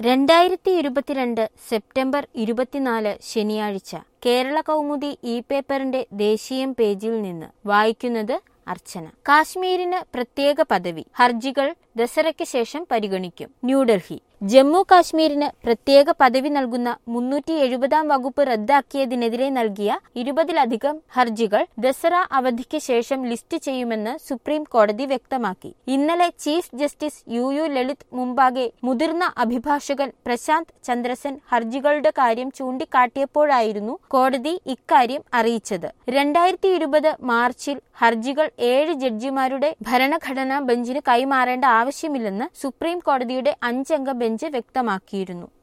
2022 September 24 ശനിയാഴ്ച കേരള കൗമുദി പേപ്പറിന്റെ ദേശീയം പേജിൽ നിന്ന് വായിക്കുന്നത് അർച്ചന. കാശ്മീരിന് പ്രത്യേക പദവി, ഹർജികൾ ദസറയ്ക്ക് ശേഷം പരിഗണിക്കും. ന്യൂഡൽഹി. ജമ്മു കാശ്മീരിന് പ്രത്യേക പദവി നൽകുന്ന 370 വകുപ്പ് റദ്ദാക്കിയതിനെതിരെ നൽകിയ 20ലധികം ഹർജികൾ ദസറ അവധിക്ക് ശേഷം ലിസ്റ്റ് ചെയ്യുമെന്ന് സുപ്രീം കോടതി വ്യക്തമാക്കി. ഇന്നലെ ചീഫ് ജസ്റ്റിസ് യു ലളിത് മുമ്പാകെ മുതിർന്ന അഭിഭാഷകൻ പ്രശാന്ത് ചന്ദ്രസൻ ഹർജികളുടെ കാര്യം ചൂണ്ടിക്കാട്ടിയപ്പോഴായിരുന്നു കോടതി ഇക്കാര്യം അറിയിച്ചത്. 2020 മാർച്ചിൽ ഹർജികൾ 7 ജഡ്ജിമാരുടെ ഭരണഘടനാ ബെഞ്ചിന് കൈമാറേണ്ട ആവശ്യമില്ലെന്ന് സുപ്രീം കോടതിയുടെ 5 അംഗ ബെഞ്ച് വ്യക്തമാക്കിയിരുന്നു.